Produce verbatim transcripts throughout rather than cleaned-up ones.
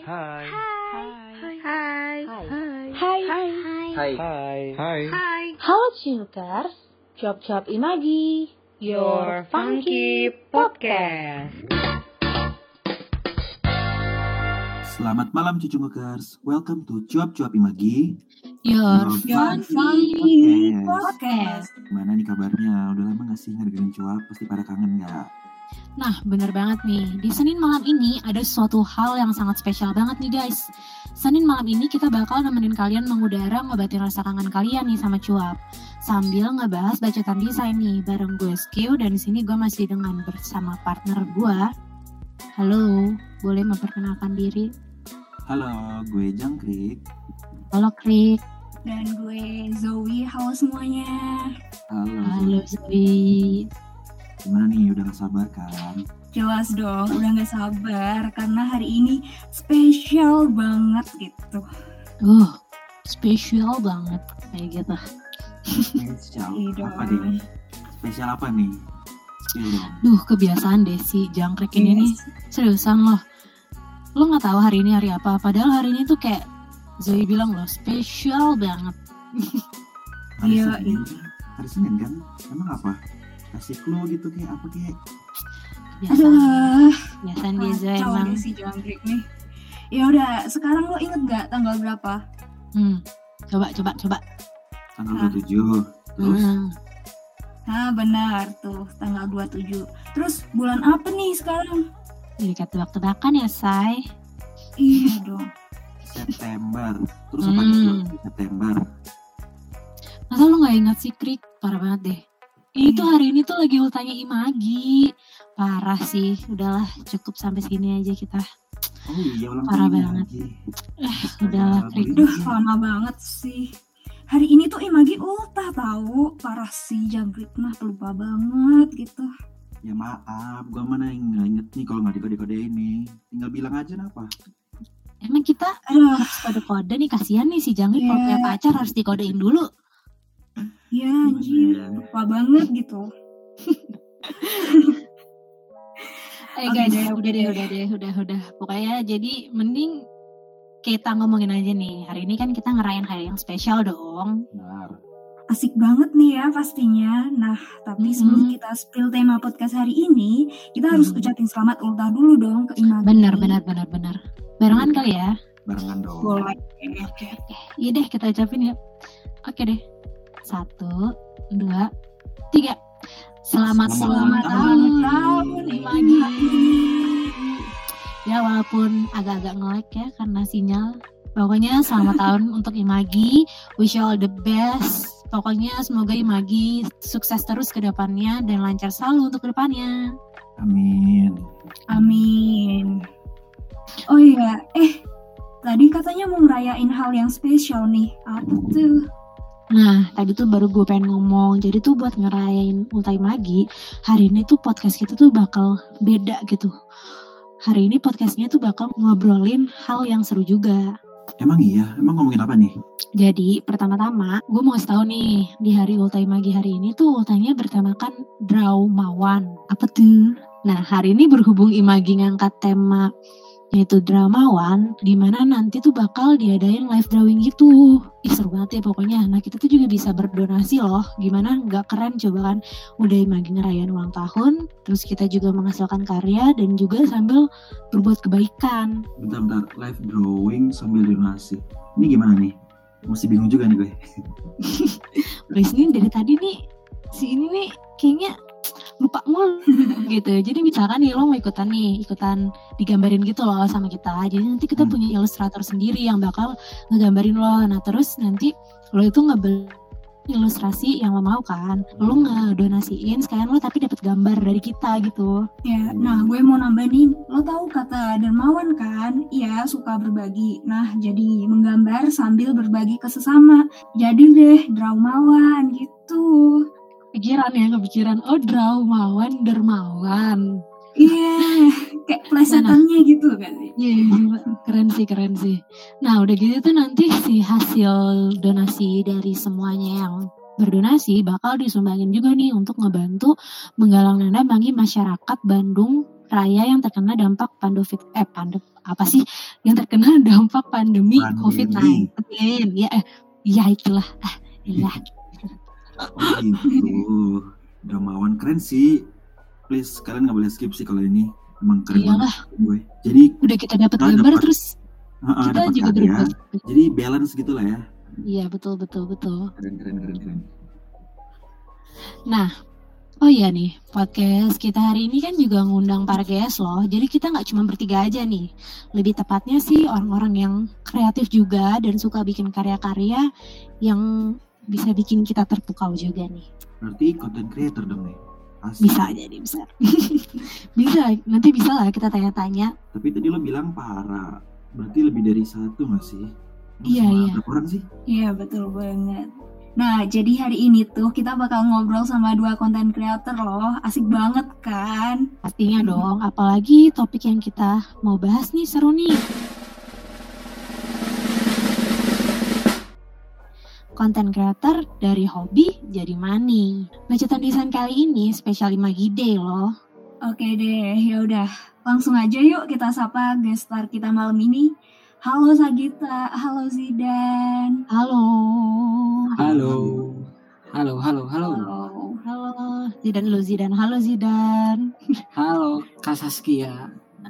Hai. Hai. Hai. Hai. Hai. Hai. Hai. Hai. Hai. Halo Cinukers, Cuap-Cuap Imagi, Your Funky Podcast. Selamat malam Cucungukers, welcome to Cuap-Cuap Imagi, Your Your Funky Funky Podcast. Gimana nih kabarnya? Udah lama gak sih ngedengerin Cuap? Pasti pada kangen gak? Nah, bener banget nih. Di Senin malam ini ada suatu hal yang sangat spesial banget nih guys. Senin malam ini kita bakal nemenin kalian mengudara ngobatin rasa kangen kalian nih sama Cuap. Sambil ngebahas bacotan desain nih bareng gue Skiu, dan di sini gue masih dengan bersama partner gue. Halo, boleh memperkenalkan diri? Halo, gue Jangkrik. Halo Krik. Dan gue Zoe. Halo semuanya. Halo. Halo Zoe. Gimana nih, udah gak sabar kan? Jelas dong, udah gak sabar karena hari ini spesial banget gitu. Uh, spesial banget kayak gitu. Spesial Iya apa dong. nih? Spesial apa nih? Spill dong. Duh, kebiasaan deh si Jangkrik ini nih. Seriusan loh. Lo gak tahu hari ini hari apa? Padahal hari ini tuh kayak Zoe bilang loh, spesial banget. Hari Iya, Senin. Hari Senin kan? Emang apa? Kasih clue gitu kayak apa kayak? Biasaan, Aduh, biasaan dia Zoe kacau emang. deh si Jangkrik nih. Ya udah, sekarang lo inget gak tanggal berapa? Hmm, coba, coba, coba. Tanggal Ah. dua puluh tujuh. Terus? Hmm. Nah benar tuh, tanggal dua puluh tujuh. Terus bulan apa nih sekarang? Jadi tebak-tebakan ya, Say. Iya dong. September. Terus apa nih Hmm. Cuap? September. Masa lo gak ingat sih, Krik? Parah banget deh. Ini tuh hari ini tuh lagi ultahnya Imagi. Parah sih, udahlah cukup sampai sini aja kita. Oh iya, ulang Parah tahun banget. lagi. Eh, udahlah, Krik. Duh, lama banget sih. Hari ini tuh Imagi ultah tahu. Parah sih Jangkrik mah pelupa banget gitu. Ya maaf, gua mana yang nggak inget nih kalau nggak dikode-kode ini. Tinggal bilang aja apa. Emang kita Aduh, harus kode-kode nih, kasihan nih si Jangkrik kalau Iya. punya pacar harus dikodein dulu. ya anjir, lupa banget gitu. Eh Oke guys, deh, udah oke deh, deh. udah deh, udah, udah. Pokoknya jadi mending kita ngomongin aja nih. Hari ini kan kita ngerayain hari yang spesial dong. Benar. Asik banget nih ya pastinya. Nah, tapi Mhm. sebelum kita spill tema podcast hari ini, kita harus Mhm. ucapin selamat ultah dulu dong ke Imagi. Benar, benar, benar, benar. Barengan kali ya? Barengan dong. Boleh. Oke, oke. Iya deh, kita ucapin ya. Oke deh. Satu, dua, tiga. Selamat, Selamat selamat ulang tahun, tahun, Imagi. Imagi. Ya walaupun agak-agak nge-lag ya karena sinyal. Pokoknya selamat tahun untuk Imagi. Wish you all the best. Pokoknya semoga Imagi sukses terus ke depannya dan lancar selalu untuk ke depannya. Amin. Amin. Oh iya, eh tadi katanya mau ngerayain hal yang spesial nih. Apa tuh? Nah, tadi tuh baru gue pengen ngomong. Jadi tuh buat ngerayain Ultai Magi, hari ini tuh podcast kita tuh bakal beda gitu. Hari ini podcastnya tuh bakal ngobrolin hal yang seru juga. Emang iya? Emang ngomongin apa nih? Jadi pertama-tama gue mau kasih tahu nih, di hari Ultai Magi hari ini tuh ultahnya bertemakan Draumawan. Apa tuh? Nah, hari ini berhubung Imagi ngangkat tema yaitu Draumawan, dimana nanti tuh bakal diadain live drawing gitu. Ih, seru banget ya pokoknya. Nah, kita tuh juga bisa berdonasi loh. Gimana nggak keren coba kan? Udah Imagi ngerayain ulang tahun, terus kita juga menghasilkan karya dan juga sambil berbuat kebaikan. Bentar-bentar, live drawing sambil donasi. Ini gimana nih? Masih bingung juga nih gue. Guys, ini dari tadi nih si ini nih kayaknya lupa mulu gitu. Jadi misalkan nih lo mau ikutan nih, ikutan digambarin gitu loh sama kita. Jadi nanti kita Hmm. punya ilustrator sendiri yang bakal ngegambarin lo. Nah terus nanti lo itu ngebel ilustrasi yang lo mau kan, lo ngedonasiin sekalian lo tapi dapat gambar dari kita gitu. Ya, nah gue mau nambahin, lo tahu kata dermawan kan? Iya, suka berbagi. Nah, jadi menggambar sambil berbagi ke sesama. Jadi deh, draumawan gitu. Pikiran ya, kepikiran. Oh, Draumawan, Dermawan. Iya, kayak plesetannya gitu kan sih. Iya, yeah, keren sih, keren sih. Nah, udah gitu tuh nanti si hasil donasi dari semuanya yang berdonasi bakal disumbangin juga nih untuk ngebantu menggalang dana bagi masyarakat Bandung raya yang terkena dampak pandofit eh pandem apa sih yang terkena dampak pandemi, Pandemi. covid sembilan belas. Ya eh ya itulah. Ah, iya. Oh gitu. Dramawan keren sih. Please kalian nggak boleh skip sih kalau ini. Emang keren Iyalah. banget gue. Jadi Udah kita dapat Kita gambar dapat- terus uh, kita dapat juga karya. berbuat. Jadi balance gitu lah ya. Iya, betul betul betul. Keren keren keren keren. Nah, oh iya nih, podcast kita hari ini kan juga ngundang para guest loh. Jadi kita nggak cuma bertiga aja nih. Lebih tepatnya sih orang-orang yang kreatif juga dan suka bikin karya-karya yang bisa bikin kita terpukau juga nih. Berarti content creator dong nih. Asik. Bisa aja nih, bisa. Bisa, nanti bisa lah kita tanya-tanya. Tapi tadi lo bilang para. Berarti lebih dari satu nggak sih? Lo Iya, sama iya. Berapa orang sih? Iya betul banget. Nah jadi hari ini tuh kita bakal ngobrol sama dua konten creator loh. Asik banget kan? Pastinya dong, apalagi topik yang kita mau bahas nih seru nih. Konten creator dari hobi jadi money. Bacotan desain kali ini spesial Imagi Day loh. Oke deh, yaudah langsung aja yuk kita sapa guest star kita malam ini. Halo Sagita, halo Zidan. Halo. Halo, halo, halo, halo, Halo. Zidan lu Zidan. Halo Zidan. halo, Kak Saskia.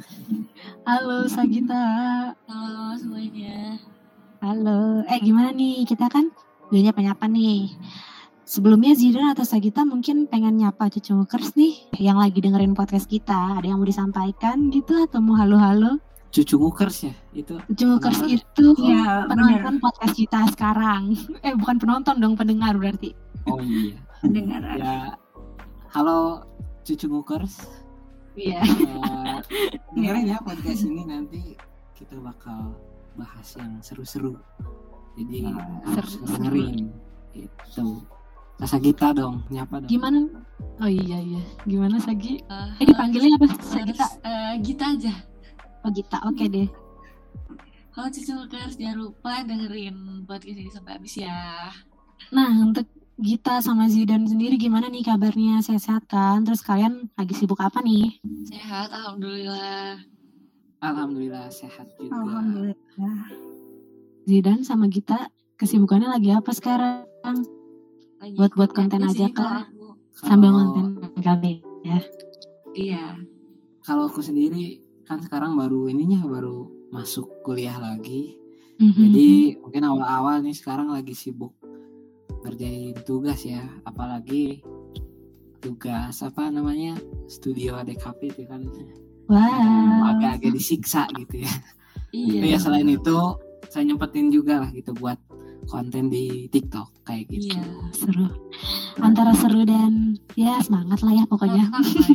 Halo Sagita. Halo semuanya. Halo. Eh gimana nih? Kita kan udah nyapa-nyapa nih. Sebelumnya Zidan atau Sagita mungkin pengen nyapa cucu-cukers nih yang lagi dengerin podcast kita. Ada yang mau disampaikan gitu atau mau halo-halo? Cucu ngukers ya itu. Cucu-cukers Penonton. itu Iya penonton benar. podcast kita sekarang. Eh bukan penonton dong, pendengar berarti. Oh iya. Dengar. Ya, halo cucu ngukers. Iya. Eh, dengerin ya podcast ini, nanti kita bakal bahas yang seru-seru. Jadi harus seru-seru. dengerin. Itu. Rasa kita dong, nyapa dong. Gimana? Oh iya iya. Gimana Sagi? Uh, Eh dipanggilnya apa? Sagita. uh, Gita aja. Oh Gita. Oke deh. Halo cucu-cukers, jangan lupa dengerin podcast ini sampai habis ya. Nah, untuk Gita sama Zidan sendiri gimana nih kabarnya? Sehat-sehat kan? Terus kalian lagi sibuk apa nih? Sehat, alhamdulillah. Alhamdulillah sehat juga. Alhamdulillah. Zidan sama Gita kesibukannya lagi apa sekarang? Lagi Buat-buat konten konten aja sih kah? kalau aku. Sambil Kalau- konten kali ya. Iya. Kalau aku sendiri kan sekarang baru ininya baru masuk kuliah lagi. Mhm. Jadi mungkin awal-awal nih sekarang lagi sibuk ngerjain tugas ya, apalagi tugas apa namanya studio A D K P itu kan Wah. agak-agak disiksa gitu ya. Iya. Tapi ya selain itu saya nyempetin juga lah gitu buat konten di TikTok kayak gitu. Iya. Seru. Antara seru dan ya semangat lah ya pokoknya.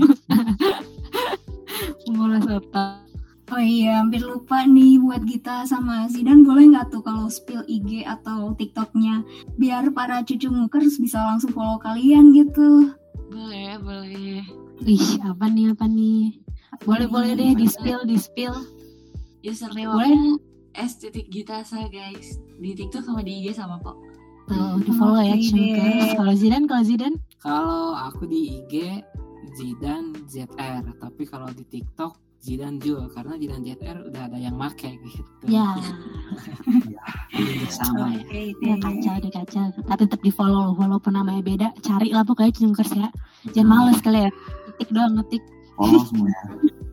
Menguras otak. Oh iya, hampir lupa nih buat Gita sama Zidan, boleh nggak tuh kalau spill I G atau TikToknya biar para cucu ngukers bisa langsung follow kalian gitu. Boleh, boleh. Wih, apa nih apa nih? Boleh-boleh deh di spill, di spill. Username Boleh. aku s titik gitasa guys. Di TikTok sama di I G sama kok. Tuh, di follow ya Oke cucu-cukers. deh. Kalau Zidan, kalau Zidan Kalau aku di I G Zidan Z R, tapi kalau di TikTok Zidan Jul, karena Zidan Z R udah ada yang make gitu. ya. Jadi sama ya. Oke Ya deh. kaca deh kaca. Tapi tetap di follow walaupun namanya beda. Cari lah pokoknya cucu-cukers ya. Jangan males kali ya. Ngetik doang ngetik. Follow semua ya.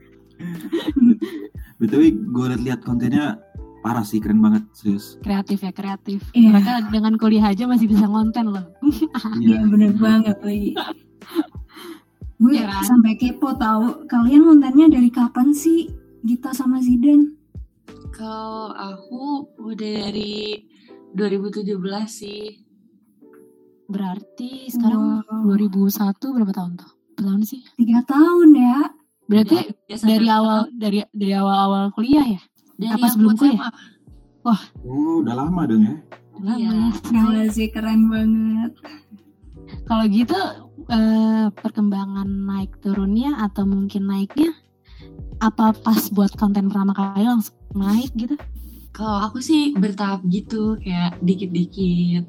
B T W gue liat-liat kontennya parah sih, keren banget, serius. Kreatif ya kreatif. Iya. Mereka dengan kuliah aja masih bisa ngonten loh. Iya bener banget lagi. Gue Iya kan? sampai kepo tahu kalian kontennya dari kapan sih Gita sama Zidan? Kalau aku udah dari dua ribu tujuh belas sih. Berarti sekarang Wow. dua ribu satu berapa tahun tuh? Berapa tahun sih? Tiga tahun ya. Berarti Biasa dari kan? awal dari dari awal-awal kuliah ya? dari apa aku sebelum S M A. kuliah? Oh, udah lama dong ya. Iya. Gila sih, keren banget. Kalau gitu eh, perkembangan naik turunnya atau mungkin naiknya apa pas buat konten pertama kali langsung naik gitu? Kalau aku sih bertahap gitu, kayak dikit-dikit.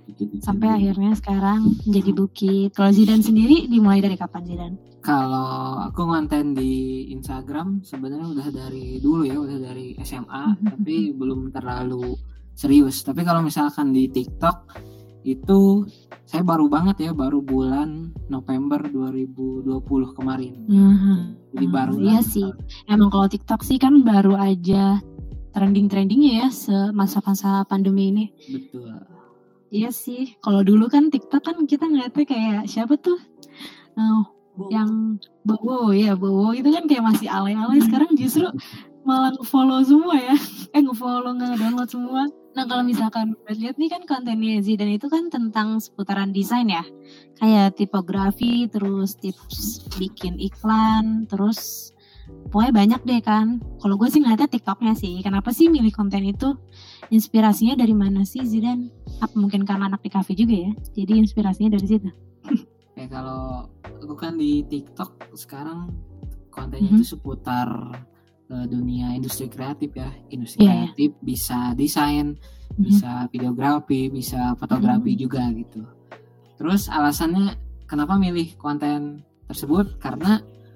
Dikit-dikit sampai dulu. akhirnya sekarang jadi bukit. Kalau Zidan sendiri dimulai dari kapan Zidan? Kalau aku ngonten di Instagram sebenarnya udah dari dulu ya, udah dari S M A, tapi belum terlalu serius. Tapi kalau misalkan di TikTok itu saya baru banget ya, baru bulan November dua ribu dua puluh kemarin. Hmm. Jadi baru Iya lah. sih. Emang kalau TikTok sih kan baru aja trending-trendingnya ya semasa-masa pandemi ini. Betul. Iya sih. Kalau dulu kan TikTok kan kita ngeliatnya kayak siapa tuh? Oh, yang Bowo ya, Bowo itu kan kayak masih alay-alay. Sekarang justru malah nge-follow semua ya. Eh nge-follow, nge-download semua. Nah kalau misalkan lihat nih kan kontennya Zidan itu kan tentang seputaran desain ya. Kayak tipografi, terus tips bikin iklan, terus pokoknya banyak deh kan. Kalau gue sih ngeliatnya TikToknya sih. Kenapa sih milih konten itu? Inspirasinya dari mana sih Zidan? Apa mungkin karena anak di kafe juga ya? Jadi inspirasinya dari situ. Ya kalau aku kan di TikTok sekarang kontennya Mhm. itu seputar uh, dunia industri kreatif ya. Industri Iya, iya. kreatif bisa desain, Mhm. bisa videografi, bisa fotografi juga gitu. Terus alasannya kenapa milih konten tersebut? Karena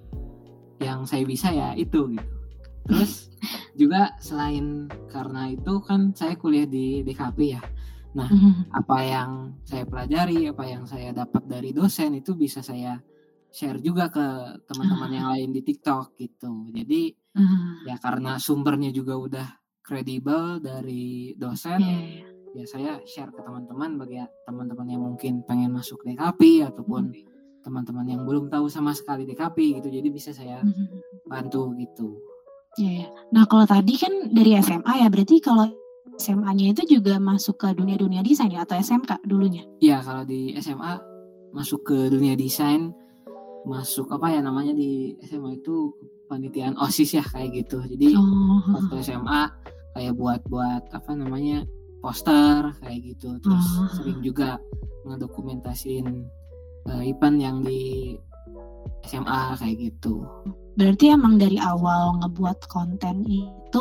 yang saya bisa ya itu gitu. Terus juga selain karena itu kan saya kuliah di D K P ya. Nah, Mhm. apa yang saya pelajari, apa yang saya dapat dari dosen itu bisa saya share juga ke teman-teman yang lain di TikTok gitu. Jadi Ah, ya karena sumbernya juga udah kredibel dari dosen, iya, iya. ya saya share ke teman-teman bagi teman-teman yang mungkin pengen masuk D K P ataupun teman-teman yang belum tahu sama sekali D K P gitu. Jadi bisa saya Mhm. bantu gitu. Iya, iya. Nah kalau tadi kan dari S M A ya, berarti kalau S M A-nya itu juga masuk ke dunia-dunia desain ya, atau S M K dulunya? Iya, kalau di S M A masuk ke dunia desain, masuk apa ya namanya di S M A itu panitiaan OSIS ya kayak gitu. Jadi Oh, waktu S M A kayak buat-buat apa namanya poster kayak gitu. Terus Oh. sering juga ngedokumentasiin uh, event yang di S M A kayak gitu. berarti emang dari awal ngebuat konten itu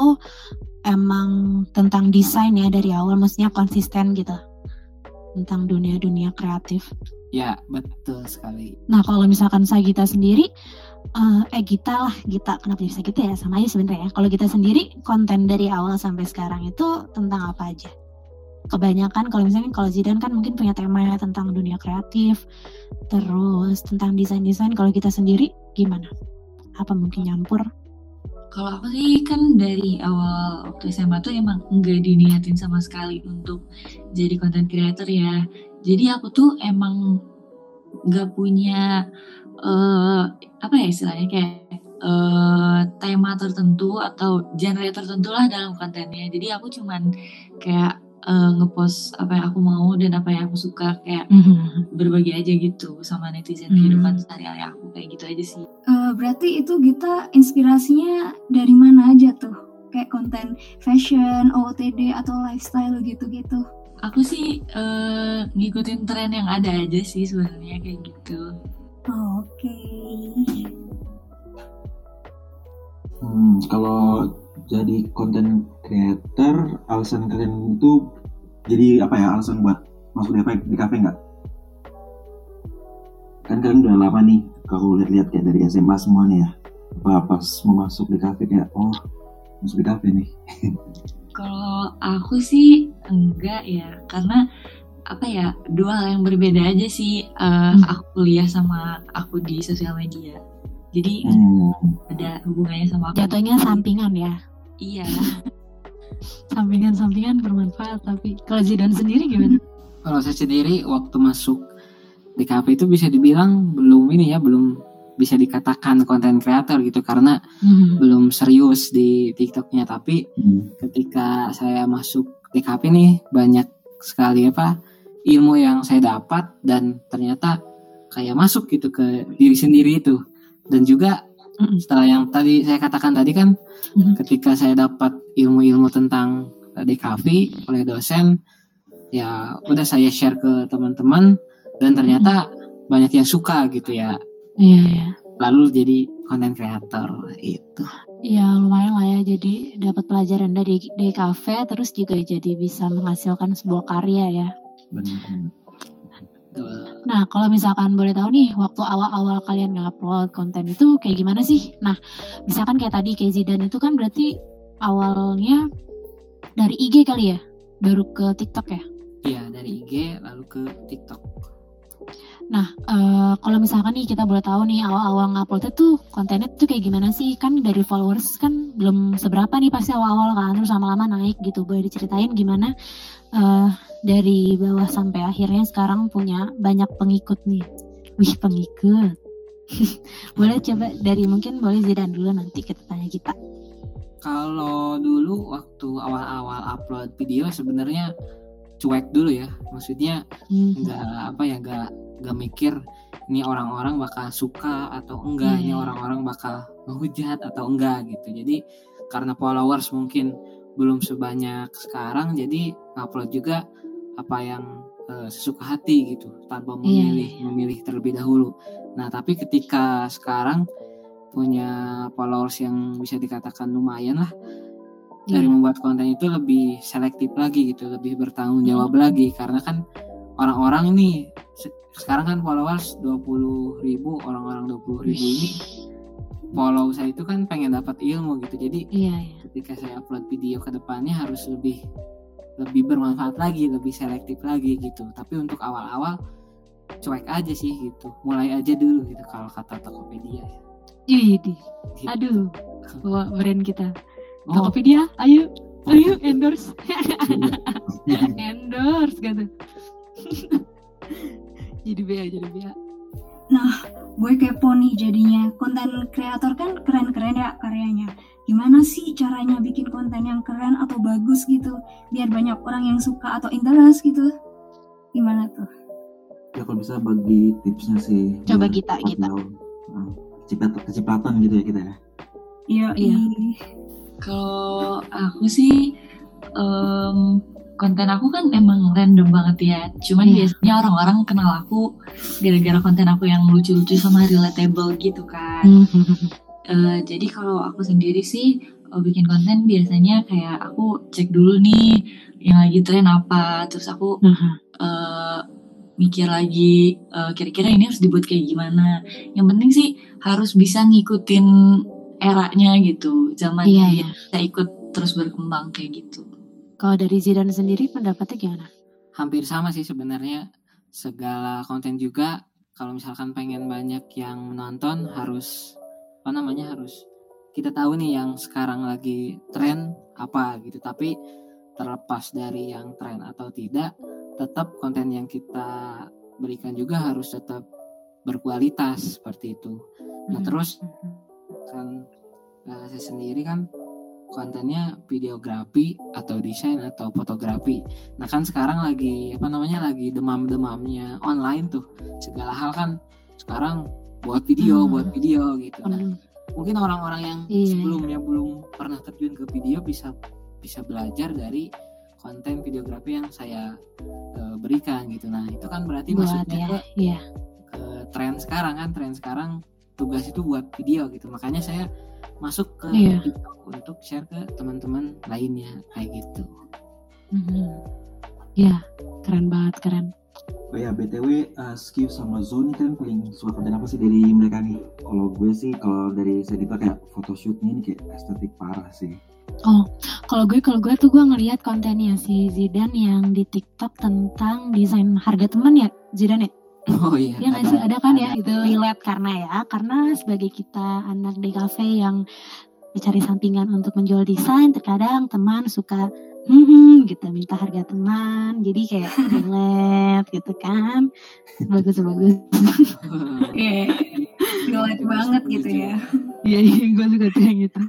emang tentang desain ya dari awal, maksudnya konsisten gitu tentang dunia-dunia kreatif. Ya betul sekali. Nah kalau misalkan Sagita sendiri, eh, eh Gita lah, Gita kenapa bisa Gita ya, sama aja sebenarnya ya. Kalau Gita sendiri konten dari awal sampai sekarang itu tentang apa aja? Kebanyakan kalau misalnya kalau Zidan kan mungkin punya tema tentang dunia kreatif, terus tentang desain-desain. Kalau kita sendiri gimana? Apa mungkin nyampur? Kalau aku sih kan dari awal waktu S M A tuh emang nggak diniatin sama sekali untuk jadi content creator ya. Jadi aku tuh emang nggak punya eh, apa ya istilahnya kayak eh, tema tertentu atau genre tertentu lah dalam kontennya. Jadi aku cuman kayak eh, ngepost apa yang aku mau dan apa yang aku suka, kayak berbagi aja gitu sama netizen Hmm. kehidupan sehari-hari aku, kayak gitu aja sih. Eh, berarti itu kita inspirasinya dari mana aja tuh? Kayak konten fashion, O O T D atau lifestyle gitu-gitu. Aku sih eh, ngikutin tren yang ada aja sih sebenarnya kayak gitu. Oh, Oke. Hmm, kalau jadi content creator, alasan kalian itu jadi apa ya? Alasan buat masuk di kafe nggak? Kan kalian udah lama nih, kalau lihat-lihat kayak dari S M A semuanya ya. Apa pas mau masuk di kafe kayak, oh masuk di kafe nih. Kalau aku sih enggak ya, karena apa ya, dua hal yang berbeda aja sih. eh, Hmm. Aku kuliah sama aku di sosial media, jadi Hmm. ada hubungannya sama aku. Jatuhnya sampingan ya, Iya. sampingan-sampingan bermanfaat. Tapi kalau Zidan sendiri gimana? Kalau saya sendiri waktu masuk di K P itu bisa dibilang belum ini ya, belum bisa dikatakan konten kreator gitu karena Hmm. belum serius di TikToknya. Tapi Hmm. ketika saya masuk di K P nih banyak sekali apa ilmu yang saya dapat dan ternyata kayak masuk gitu ke diri sendiri itu. Dan juga Mm-mm. setelah yang tadi saya katakan tadi kan, Mhm. ketika saya dapat ilmu-ilmu tentang D K V oleh dosen, ya udah saya share ke teman-teman dan ternyata banyak yang suka gitu ya. Iya, iya. Lalu jadi konten kreator itu. Ya lumayan lah ya, jadi dapat pelajaran dari dari kafe, terus juga jadi bisa menghasilkan sebuah karya ya. Benar. Betul. Nah, kalau misalkan boleh tahu nih, waktu awal-awal kalian nge-upload konten itu kayak gimana sih? Nah, misalkan kayak tadi, kayak Zidan itu kan berarti awalnya dari I G kali ya? Baru ke TikTok ya? Iya, dari I G lalu ke TikTok. Nah, eh, kalau misalkan nih kita boleh tahu nih awal-awal ngupload itu kontennya tuh kayak gimana sih? Kan dari followers kan belum seberapa nih pasti awal-awal kan, terus lama-lama naik gitu. Boleh diceritain gimana eh, dari bawah sampai akhirnya sekarang punya banyak pengikut nih? Wih, pengikut. Boleh coba dari mungkin boleh Zidan dulu, nanti kita tanya kita. Kalau dulu waktu awal-awal upload video sebenarnya cuek dulu ya, maksudnya Hmm. nggak apa ya nggak nggak mikir ini orang-orang bakal suka atau enggak, Iya, ini iya. orang-orang bakal menghujat atau enggak gitu. Jadi karena followers mungkin belum sebanyak sekarang, jadi upload juga apa yang eh, sesuka hati gitu, tanpa Iya, memilih iya. memilih terlebih dahulu. Nah tapi ketika sekarang punya followers yang bisa dikatakan lumayan lah, dari Iya. membuat konten itu lebih selektif lagi gitu, lebih bertanggung jawab lagi, karena kan orang-orang ini se- sekarang kan followers dua puluh ribu, orang-orang dua puluh ribu ini follow saya itu kan pengen dapat ilmu gitu. Jadi Iya, iya. ketika saya upload video ke depannya harus lebih lebih bermanfaat lagi, lebih selektif lagi gitu. Tapi untuk awal-awal cuek aja sih gitu, mulai aja dulu gitu kalau kata Tokopedia ya. Ih, Gitu. aduh, bawa brand kita. Oh, Tokopedia, ayo, ayo endorse, endorse gitu. Jadi B A, jadi B A. Gue kepo nih jadinya, konten kreator kan keren-keren ya karyanya. Gimana sih caranya bikin konten yang keren atau bagus gitu, biar banyak orang yang suka atau interest gitu? Gimana tuh? Ya kalau bisa bagi tipsnya sih. Coba biar kita, kita. tahu, ah, kecipratan kecipratan gitu ya kita ya. Iya, Iya. Kalau aku sih em, konten aku kan emang random banget ya. Cuman Iya. biasanya orang-orang kenal aku gara-gara konten aku yang lucu-lucu sama relatable gitu kan. Eh, jadi kalau aku sendiri sih eh, bikin konten biasanya kayak aku cek dulu nih yang lagi tren apa. Terus aku eh, mikir lagi eh, kira-kira ini harus dibuat kayak gimana. Yang penting sih harus bisa ngikutin eranya gitu, zaman Iya, dia iya. bisa ikut terus berkembang kayak gitu. Kalau dari Zidan sendiri pendapatnya gimana? hampir sama sih sebenarnya, segala konten juga kalau misalkan pengen banyak yang menonton harus apa namanya harus kita tahu nih yang sekarang lagi tren apa gitu. Tapi terlepas dari yang tren atau tidak, tetap konten yang kita berikan juga harus tetap berkualitas seperti itu. Nah terus kan eh, saya sendiri kan kontennya videografi atau desain atau fotografi. Nah kan sekarang lagi apa namanya lagi demam-demamnya online tuh, segala hal kan sekarang buat video Hmm. buat video gitu. Nah, Hmm. mungkin orang-orang yang Iya. sebelumnya belum pernah terjun ke video bisa bisa belajar dari konten videografi yang saya eh, berikan gitu. Nah itu kan berarti Buat maksudnya ya, ke, iya. ke tren sekarang kan tren sekarang tugas itu buat video gitu. Makanya saya masuk ke Iya. TikTok untuk share ke teman-teman lainnya kayak gitu. Mhm. Ya, keren banget, keren. Oh ya, B T W, uh, Skill sama Zoni kan paling suka konten apa sih dari mereka nih? Kalau gue sih, kalau dari saya itu kayak photoshootnya ini kayak estetik parah sih. Oh, kalau gue kalau gue tuh gue ngelihat kontennya si Zidan yang di TikTok tentang desain harga teman ya, Zidan ya? Oh iya. Ya nggak sih, ada kan ya, itu relate karena ya, karena sebagai kita anak D K V yang mencari sampingan untuk menjual desain, terkadang teman suka hmm gitu minta harga teman, jadi kayak relate gitu kan, bagus-bagus. Oke, relate banget gitu ya. Iya, iya, gue suka tuh yang gitu.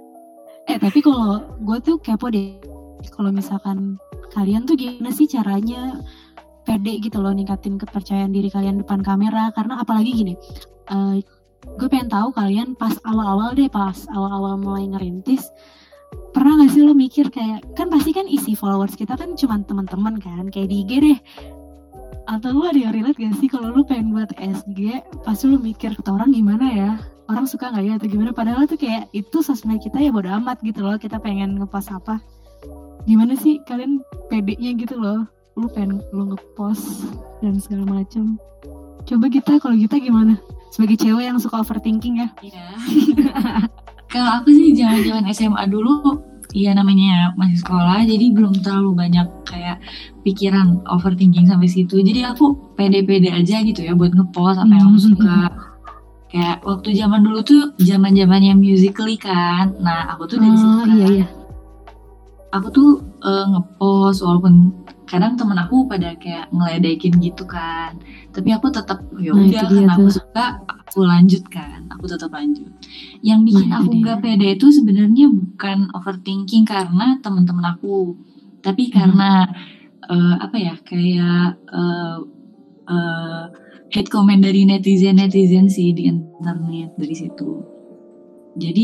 Eh tapi kalau gue tuh kepo deh, kalau misalkan kalian tuh gimana sih caranya pede gitu loh, ningkatin kepercayaan diri kalian depan kamera, karena apalagi gini, uh, gue pengen tahu kalian pas awal-awal deh, pas awal-awal mulai ngerintis, pernah gak sih lo mikir kayak, kan pasti kan isi followers kita kan cuma teman-teman kan, kayak di I G deh, atau lo ada yang relate gak sih kalau lo pengen buat S G, pasti lo mikir kata orang gimana ya, orang suka gak ya atau gimana, padahal tuh kayak itu sosmed kita ya bodo amat gitu loh, kita pengen ngepost apa, gimana sih kalian pedenya gitu loh lu pengen lu ngepost dan segala macam. Coba kita, kalau kita gimana? Sebagai cewek yang suka overthinking ya? Iya. Kalau aku sih zaman-zaman S M A dulu, ya namanya masih sekolah, jadi belum terlalu banyak kayak pikiran overthinking sampai situ. Jadi aku pede-pede aja gitu ya buat ngepost apa yang aku suka. Kayak waktu zaman dulu tuh zaman-zamannya Musical.ly kan. Nah, aku tuh dari situ Oh kan. iya iya. Aku tuh uh, ngepost walaupun kadang temen aku pada kayak ngeledekin gitu kan. Tapi aku tetap ya Nah, udah itu dia karena aku tuh. suka, aku lanjut kan. Aku tetap lanjut. Yang bikin Nah, itu aku dia. nggak pede itu sebenarnya bukan overthinking karena teman-teman aku, tapi karena uh, apa ya kayak uh, uh, hate comment dari netizen-netizen sih di internet dari situ. Jadi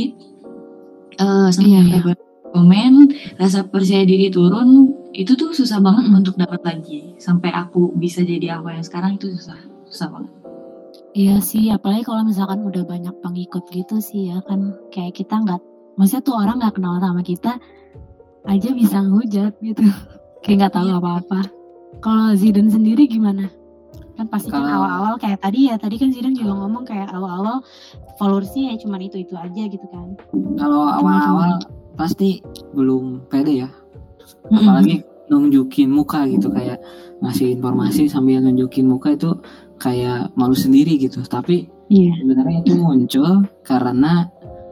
uh, Iya, sampai iya. komen, rasa percaya diri turun, itu tuh susah banget untuk dapat lagi. Sampai aku bisa jadi aku yang sekarang itu susah, susah banget. Iya sih, apalagi kalau misalkan udah banyak pengikut gitu sih ya kan, kayak kita nggak, maksudnya tuh orang nggak kenal sama kita aja bisa ngehujat gitu, kayak nggak tahu Iya. apa-apa. Kalau Zidan sendiri gimana? Kan pasti kan Kalau- awal-awal kayak tadi ya, tadi kan Zidan juga ngomong kayak awal-awal followersnya ya cuman itu-itu aja gitu kan. Kalau Gimana, awal-awal pasti belum pede ya, apalagi nunjukin muka gitu, kayak ngasih informasi sambil nunjukin muka itu kayak malu sendiri gitu. Tapi Iya. sebenarnya itu muncul karena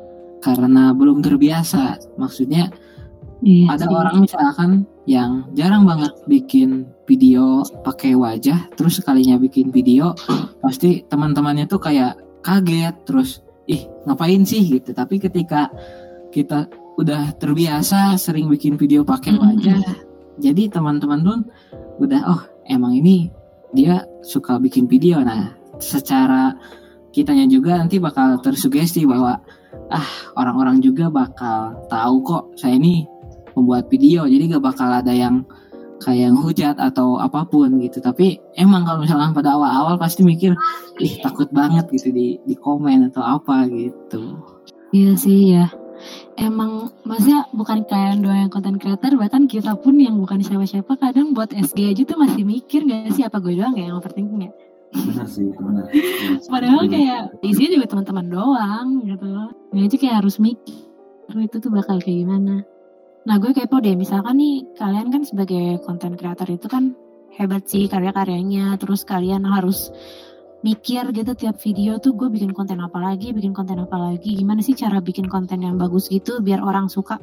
karena belum terbiasa. Maksudnya Iya ada sih. orang misalkan yang jarang banget bikin video pakai wajah, terus sekalinya bikin video pasti teman-temannya tuh kayak kaget, terus ih ngapain sih gitu. Tapi ketika kita udah terbiasa sering bikin video pakai wajah, jadi teman-teman pun udah oh emang ini dia suka bikin video. Nah, secara kitanya juga nanti bakal tersugesti bahwa ah orang-orang juga bakal tahu kok saya ini membuat video, jadi gak bakal ada yang kayak hujat atau apapun gitu. Tapi emang kalau misalkan pada awal-awal pasti mikir ih takut banget gitu di di komen atau apa gitu. Iya sih ya. Emang maksudnya bukan kalian doang yang content creator, bahkan kita pun yang bukan siapa-siapa kadang buat S G aja tuh masih mikir gak sih apa gue doang ya yang overthinking ya. Benar sih, itu benar. Padahal kayak isinya juga teman-teman doang gitu. Nah itu kayak harus mikir itu tuh bakal kayak gimana. Nah gue kepo deh, misalkan nih kalian kan sebagai content creator itu kan hebat sih karya-karyanya, terus kalian harus mikir gitu tiap video tuh gue bikin konten apa lagi, bikin konten apa lagi. Gimana sih cara bikin konten yang bagus gitu biar orang suka?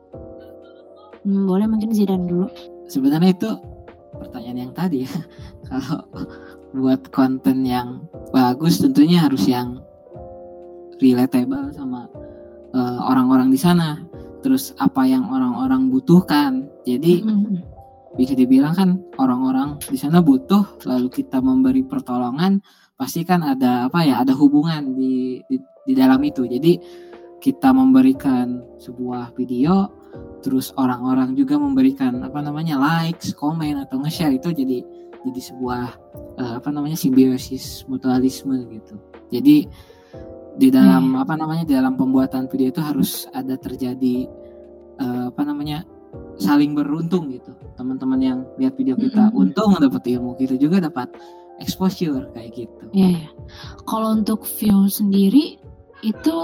Hmm, boleh mungkin Zidan dulu. Sebenarnya itu pertanyaan yang tadi ya. Kalau buat konten yang bagus tentunya harus yang relatable sama uh, orang-orang di sana. Terus apa yang orang-orang butuhkan. Jadi bisa dibilang kan orang-orang di sana butuh, lalu kita memberi pertolongan, pasti kan ada apa ya, ada hubungan di di, di dalam itu. Jadi kita memberikan sebuah video, terus orang-orang juga memberikan apa namanya likes, komen atau nge-share, itu jadi jadi sebuah uh, apa namanya simbiosis mutualisme gitu. Jadi di dalam hmm. apa namanya di dalam pembuatan video itu harus ada terjadi uh, apa namanya saling beruntung gitu. Teman-teman yang lihat video kita mm-hmm. untung dapat ilmu, kita juga dapat exposure kayak gitu. Iya, ya. Kalau untuk view sendiri itu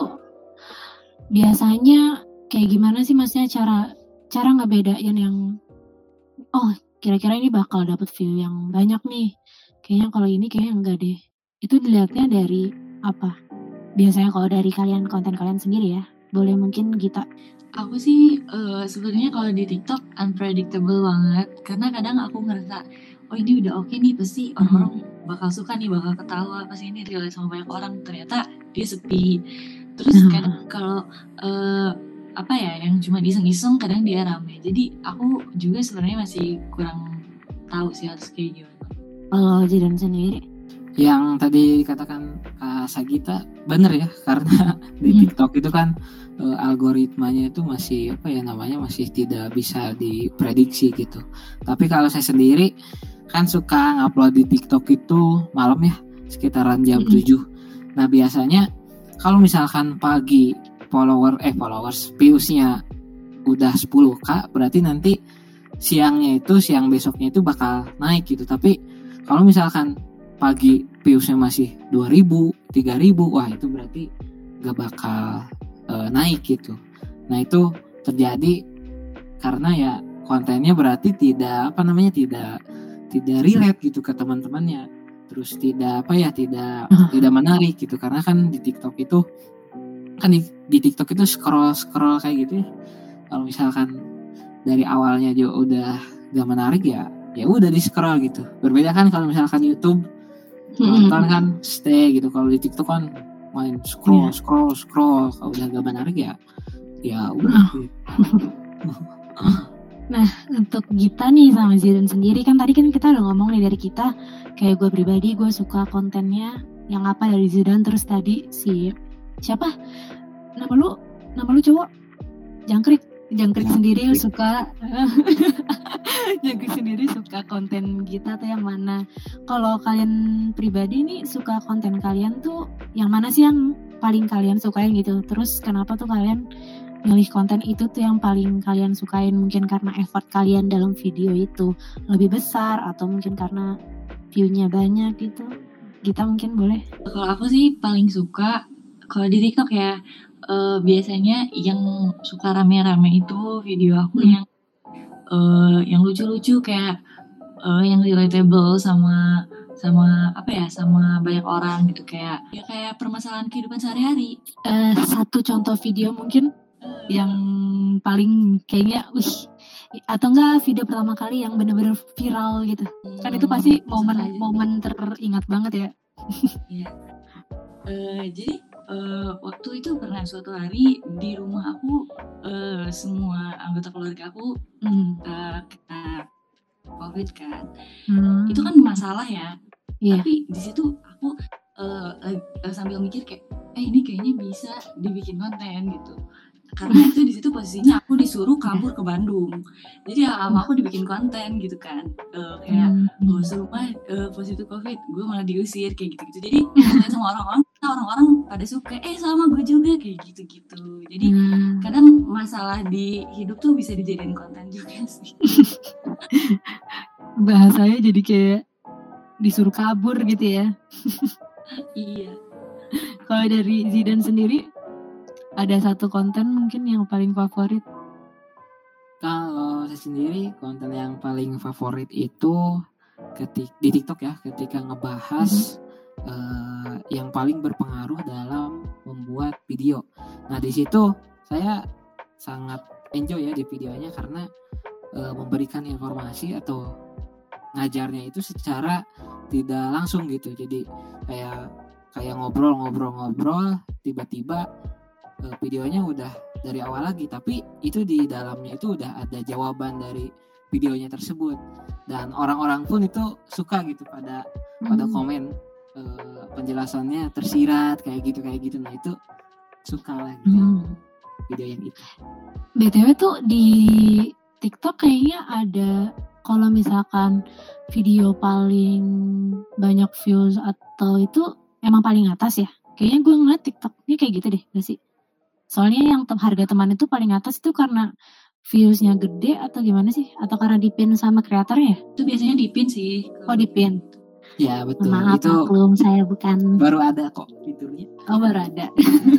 biasanya kayak gimana sih, maksudnya cara cara ngebedain yang oh kira-kira ini bakal dapat view yang banyak nih. Kayaknya kalau ini kayaknya enggak deh. Itu dilihatnya dari apa? Biasanya kalau dari kalian, konten kalian sendiri ya. Boleh mungkin Gita. Aku sih uh, sebenarnya kalau di TikTok unpredictable banget, karena kadang aku ngerasa oh ini udah oke nih, pasti orang-orang hmm. bakal suka nih, bakal ketawa, pasti ini relate sama banyak orang. Ternyata dia sepi. Terus hmm. kadang kalau uh, apa ya yang cuma iseng-iseng, kadang dia rame. Jadi aku juga sebenarnya masih kurang tahu sih harus kayak gimana. Kalau Zidan sendiri? Yang tadi dikatakan Kak Sagita bener ya, karena di hmm. TikTok itu kan uh, algoritmanya itu masih apa ya namanya masih tidak bisa diprediksi gitu. Tapi kalau saya sendiri kan suka ngupload di TikTok itu malam ya, sekitaran jam hmm. tujuh. Nah biasanya kalau misalkan pagi follower eh followers viewsnya udah sepuluh ribu, berarti nanti siangnya itu siang besoknya itu bakal naik gitu. Tapi kalau misalkan pagi viewsnya masih dua ribu, tiga ribu, wah itu berarti gak bakal uh, naik gitu. Nah itu terjadi karena ya kontennya berarti tidak apa namanya tidak tidak relate gitu ke teman-temannya, terus tidak apa ya tidak tidak menarik gitu. Karena kan di TikTok itu kan di, di TikTok itu scroll scroll kayak gitu ya. Kalau misalkan dari awalnya juga udah gak menarik ya ya udah di scroll gitu. Berbeda kan kalau misalkan YouTube nonton kan stay gitu. Kalau di TikTok kan main scroll scroll scroll, kalau udah gak menarik ya ya udah gitu. Nah, untuk Gita nih sama Zidan sendiri, kan tadi kan kita udah ngomong nih dari kita, kayak gue pribadi gue suka kontennya yang apa dari Zidan, terus tadi si siapa? Nama lu, nama lu cowok? Jangkrik, Jangkrik sendiri suka Jangkrik sendiri suka konten Gita tuh yang mana? Kalau kalian pribadi nih suka konten kalian tuh yang mana sih yang paling kalian sukain gitu? Terus kenapa tuh kalian milih konten itu tuh yang paling kalian sukain? Mungkin karena effort kalian dalam video itu lebih besar, atau mungkin karena view-nya banyak gitu. Gita mungkin boleh. Kalau aku sih paling suka kalau di TikTok ya, uh, biasanya yang suka rame-rame itu video aku hmm. yang uh, yang lucu-lucu, kayak uh, yang relatable sama sama apa ya sama banyak orang gitu, kayak ya kayak permasalahan kehidupan sehari-hari. Uh, satu contoh video mungkin yang paling kayaknya wih, atau enggak video pertama kali yang benar-benar viral gitu. Hmm, kan itu pasti momen-momen teringat banget ya. Iya. uh, jadi uh, waktu itu pernah suatu hari di rumah aku, uh, semua anggota keluarga aku hmm. uh, kena COVID kan. Hmm. Itu kan masalah ya. Yeah. Tapi di situ aku uh, uh, sambil mikir kayak, eh ini kayaknya bisa dibikin konten gitu. Karena itu di situ posisinya aku disuruh kabur ke Bandung, jadi ya sama aku dibikin konten gitu kan, uh, kayak gue serumah uh, positif COVID, gue malah diusir kayak gitu-gitu. Jadi sama orang-orang, orang-orang pada suka, eh sama gue juga kayak gitu-gitu. Jadi hmm. kadang masalah di hidup tuh bisa dijadiin konten juga sih. Bahasanya jadi kayak disuruh kabur gitu ya. Iya. Kalau dari Zidan sendiri, ada satu konten mungkin yang paling favorit? Kalau saya sendiri, konten yang paling favorit itu ketik, di TikTok ya, ketika ngebahas mm-hmm. uh, yang paling berpengaruh dalam membuat video. Nah di situ saya sangat enjoy ya di videonya, karena uh, memberikan informasi atau ngajarnya itu secara tidak langsung gitu. Jadi kayak kayak ngobrol-ngobrol-ngobrol, tiba-tiba videonya udah dari awal lagi, tapi itu di dalamnya itu udah ada jawaban dari videonya tersebut, dan orang-orang pun itu suka gitu pada hmm. pada komen uh, penjelasannya tersirat kayak gitu kayak gitu. Nah itu suka lah gitu hmm. video yang itu. B T W tuh di TikTok kayaknya ada, kalau misalkan video paling banyak views atau itu emang paling atas ya. Kayaknya gue ngeliat TikToknya kayak gitu deh, gak sih? Soalnya yang harga teman itu paling atas itu karena viewsnya gede atau gimana sih? Atau karena dipin sama kreatornya? Itu biasanya dipin sih. Oh dipin. Ya betul. Maaf, itu belum, saya bukan. Baru ada kok fiturnya. Oh baru ada.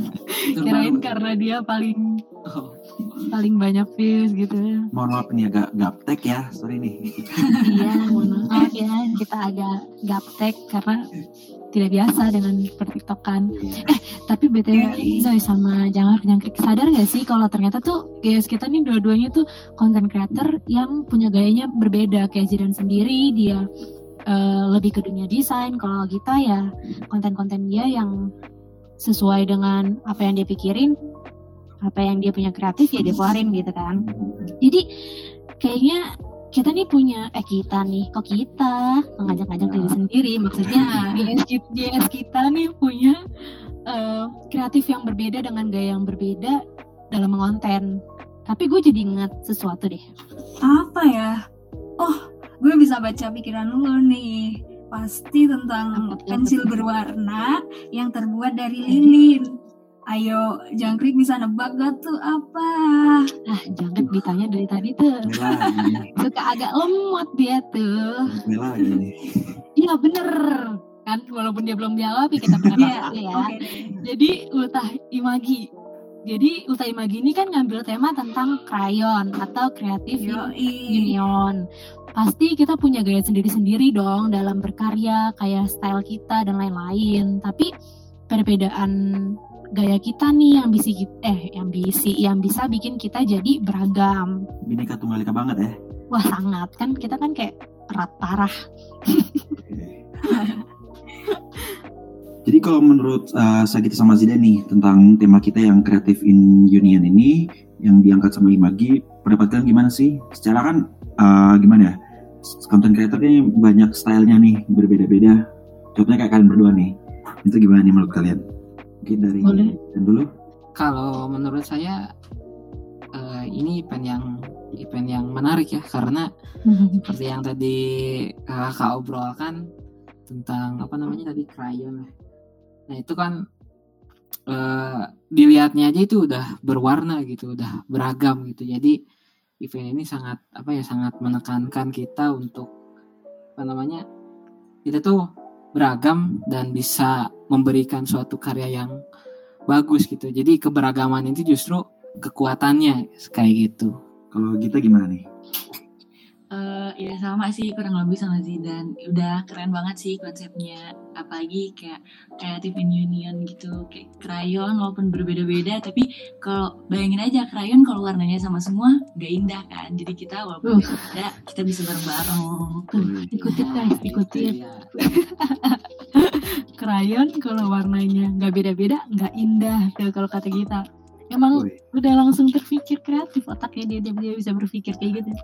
Kirain karena dia paling oh. paling banyak views gitu. Mohon maaf nih agak gaptek ya, sorry nih. Iya, mohon maaf ya, kita agak gaptek karena tidak biasa dengan pertiktokan. Eh, tapi B T W Zoe sama Jangkrik sadar gak sih kalau ternyata tuh guys kita nih dua-duanya tuh content creator yang punya gayanya berbeda. Kayak Zidan sendiri dia uh, lebih ke dunia desain, kalau kita ya konten-konten dia yang sesuai dengan apa yang dia pikirin, apa yang dia punya kreatif ya dia keluarin gitu kan. Jadi kayaknya kita nih punya, eh kita nih, kok kita ngajak-ngajak diri sendiri, maksudnya J S kita nih punya uh, kreatif yang berbeda dengan gaya yang berbeda dalam mengonten. Tapi gue jadi ingat sesuatu deh. Apa ya? Oh, gue bisa baca pikiran lu nih. Pasti tentang pensil berwarna yang terbuat dari lilin. Ayo, Jangkrik bisa nebak gak tuh apa? Ah, jangan ditanya dari tadi tuh. Gue lagi, Suka agak lemot dia tuh. gue lagi nih. Iya bener. Kan walaupun dia belum jawab ya kita berharap Iya, aja ya. oke deh. Jadi Ultah Imagi. Jadi Ultah Imagi ini kan ngambil tema tentang krayon atau Creative Yoi. Union. Pasti kita punya gaya sendiri-sendiri dong dalam berkarya, kayak style kita dan lain-lain. Tapi perbedaan gaya kita nih yang bisa eh yang bisa yang bisa bikin kita jadi beragam. Bineka Tunggal Ika banget ya. Wah sangat kan kita kan kayak erat parah. Jadi kalau menurut uh, Sagita sama Zidan nih tentang tema kita yang Creative in Union ini yang diangkat sama Imagi, pendapat kalian gimana sih? Secara kan uh, gimana ya? Content creator ini banyak stylenya nih, berbeda-beda. Contohnya kayak kalian berdua nih. Itu gimana nih menurut kalian? Mungkin dari Boleh. Dan dulu. Kalau menurut saya eh, ini event yang event yang menarik ya, karena seperti yang tadi kakak obrolkan tentang apa namanya tadi krayon. Nah itu kan eh, dilihatnya aja itu udah berwarna gitu, udah beragam gitu. Jadi event ini sangat apa ya sangat menekankan kita untuk apa namanya kita tuh beragam dan bisa memberikan suatu karya yang bagus gitu. Jadi keberagaman itu justru kekuatannya kayak gitu. Kalau kita gimana nih? Eh, ya sama sih kurang lebih sama Zidan. Udah keren banget sih konsepnya. Apalagi kayak Creative in Union gitu, kayak krayon walaupun berbeda-beda, tapi kalau bayangin aja krayon kalau warnanya sama semua nggak indah kan. Jadi kita walaupun Uh. beda kita bisa bareng-bareng. Tuh, ikutin guys, ikutin. Iya. Krayon kalau warnanya nggak beda-beda nggak indah tuh kalau kata kita. Emang Woi. udah langsung terpikir kreatif otaknya dia, dia dia bisa berpikir kayak gitu.